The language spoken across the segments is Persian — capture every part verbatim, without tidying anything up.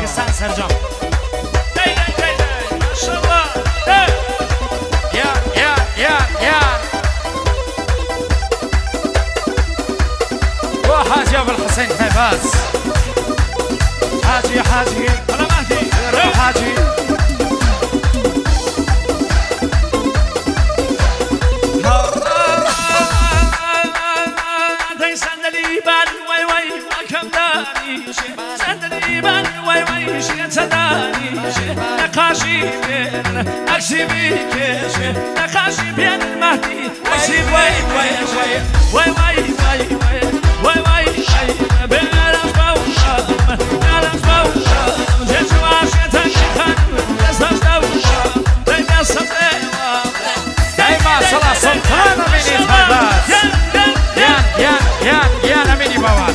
Pakistan Sercan. Dey dey dey dey maşallah. Hey. Ya ya ya ya. وحاجي ابو الحسين فايباز. حاجي حاجي Bana Mahdi. روح حاجي. Dey sandali ben vay vay makamdani şey. Sandali ben vay vay şey tadani şey. Nakashi ben aksibi keşe. Nakashi ben Mahdi. Aksibi vay vay vay vay vay vay vay vay vay şey. Ben arafam, ben arafam. Cesu aşetan çıkan, esas davuşa. Dey nasıl devam. Dey maşallah sultan amini Faybaz. Yan yan yan yan amini baban.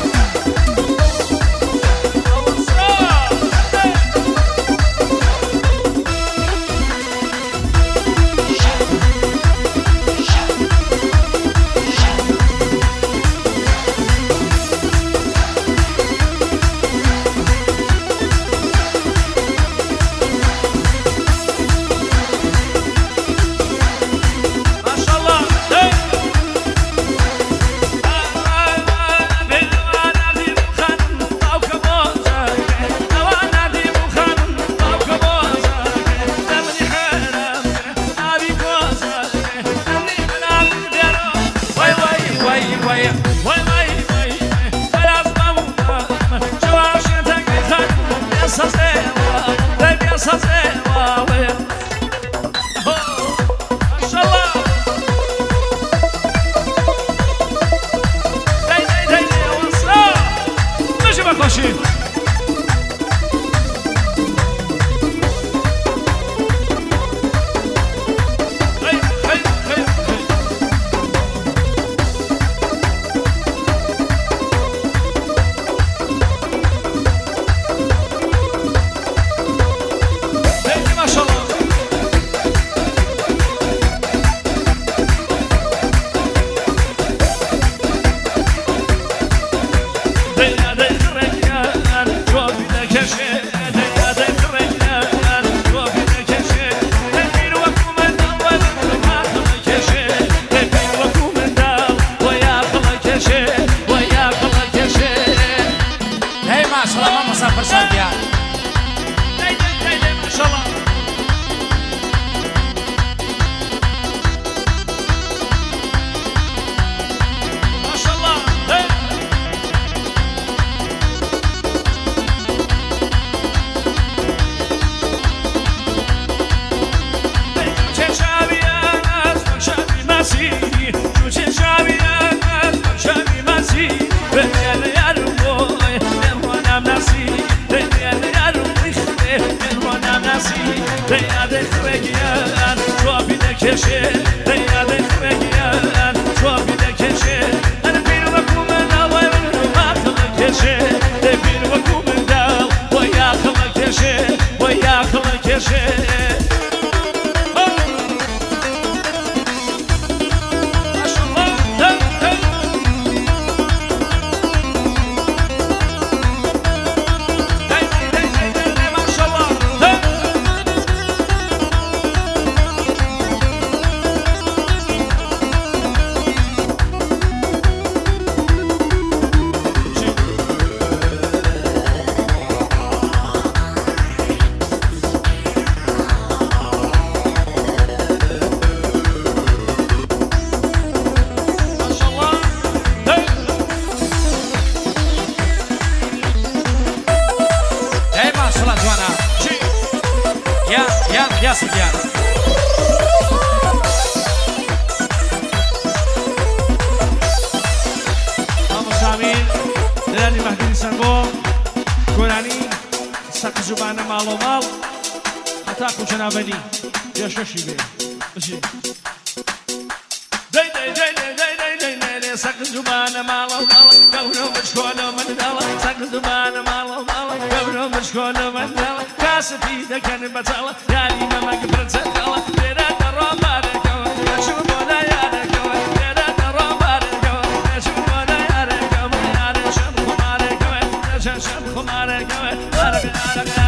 Come on,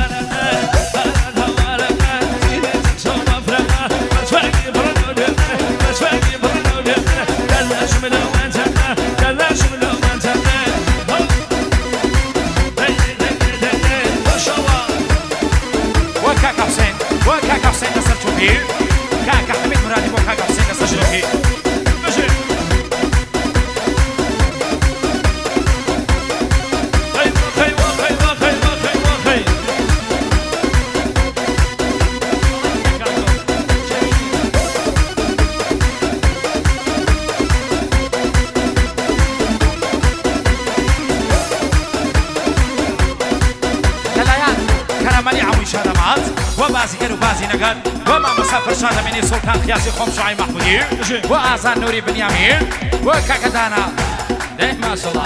دەسەڵات بۆ بازیگەر و بازی نەگەر بۆ مامۆستا فرشاد ئەمینی سوڵتان خیاسی خۆم شوعی مەحمودی بۆ ئازان نووری بنیامین بۆ کاکە دانا دەی ماشەڵڵا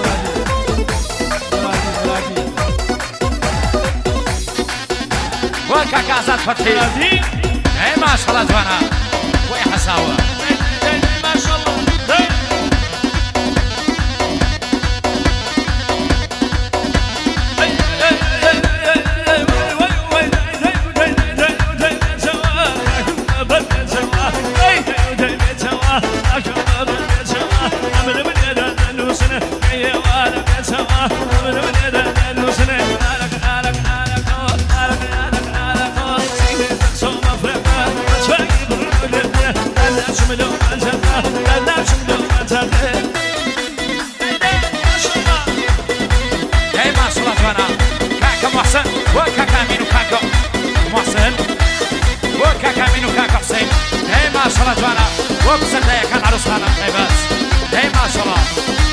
بۆ کاکە ئازاد فەتحی دەی ماشەڵڵا جوانە بۆی حەساوە ماشاءالله جوانا وبسرده يكن عروس خانم خيبات هي ما شاء الله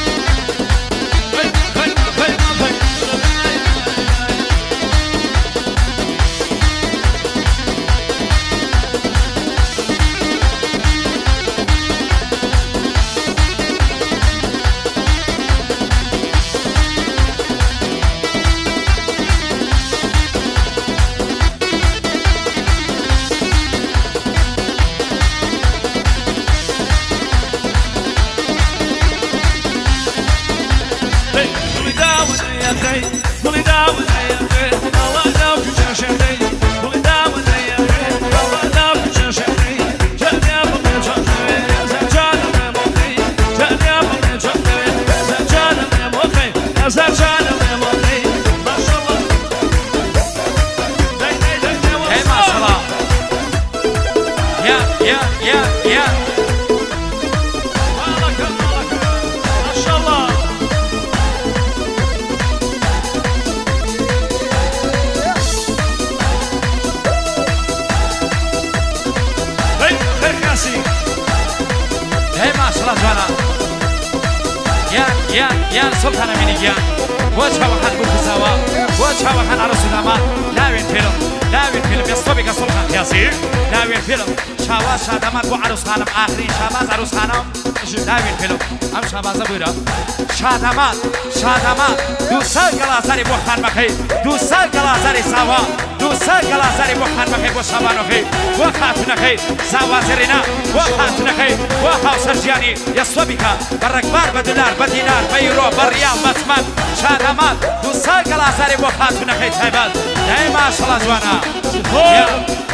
يا سلطان أميني جيان وجهه وحن بوكساوا وجهه وحن عروس داما لاوين فيلم لاوين فيلم يصطبك سلطان ياسير لاوين فيلم شاواز شادامات بو عروس خانم آخرين شاباز عروس خانم لاوين فيلم ام شاباز بويرا شادامات شادامات دو سال گلازاری بو خان مخي دو سال گلازاری ساوا دو سال گلازاری بو خان مخي بو شابانو خي بو خاتون خي ساوا زرينا بو خاتون خي بو هاوسر جياني يصطبك بركبار بدولار بدينار بيرو بريال بسمن شادامات دو سال گلازاری بو خاتون خي تايبات داي ما شاء الله جوانا